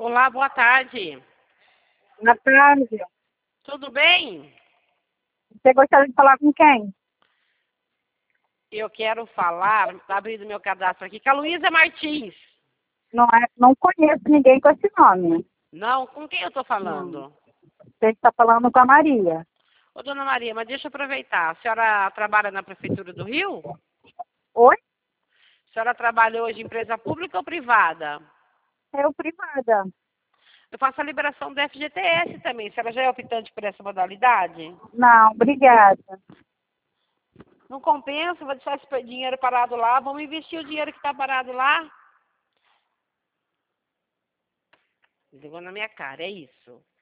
Olá, boa tarde. Boa tarde. Tudo bem? Você gostaria de falar com quem? Eu quero falar, tá abrindo meu cadastro aqui, com a Luísa Martins. Não conheço ninguém com esse nome. Não, com quem eu estou Não. falando? Você está falando com a Maria. Ô, dona Maria, mas deixa eu aproveitar. A senhora trabalha na Prefeitura do Rio? Oi? A senhora trabalha hoje em empresa pública ou privada? Eu privada. Eu faço a liberação do FGTS também. A senhora já é optante por essa modalidade? Não, obrigada. Não compensa, vou deixar esse dinheiro parado lá. Vamos investir o dinheiro que está parado lá? Ligou na minha cara, é isso.